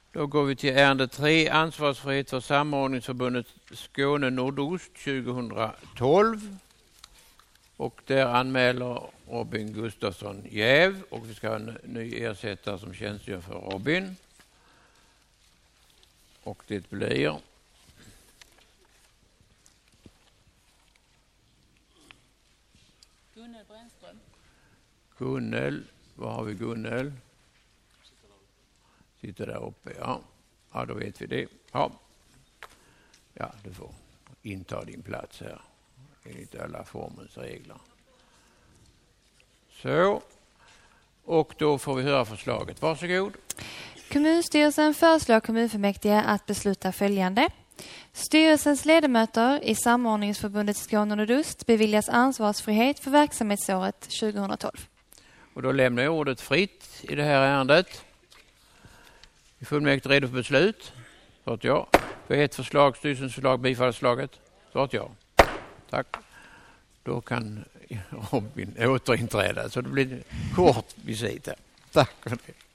Då går vi till ärende 3, ansvarsfrihet för samordningsförbundet Skåne Nordost 2012. Och där anmäler Robin Gustafsson jäv och vi ska ha en ny ersättare som tjänstgör för Robin. Och det blir Gunnel Brännström. Gunnel, var har vi Gunnel? Sitter där uppe, ja. Ja, då vet vi det. Ja, du får inta din plats här enligt alla formens regler. Så, och då får vi höra förslaget. Varsågod. Kommunstyrelsen föreslår kommunfullmäktige att besluta följande. Styrelsens ledamöter i samordningsförbundet Skåne Nordost beviljas ansvarsfrihet för verksamhetsåret 2012. Och då lämnar jag ordet fritt i det här ärendet. Är fullmäktige redo för beslut? Svarat ja. För ett förslag, styrelsens förslag, bifallsförslaget? Svarat ja. Tack. Då kan Robin återinträda så det blir kort visit här. Tack för det.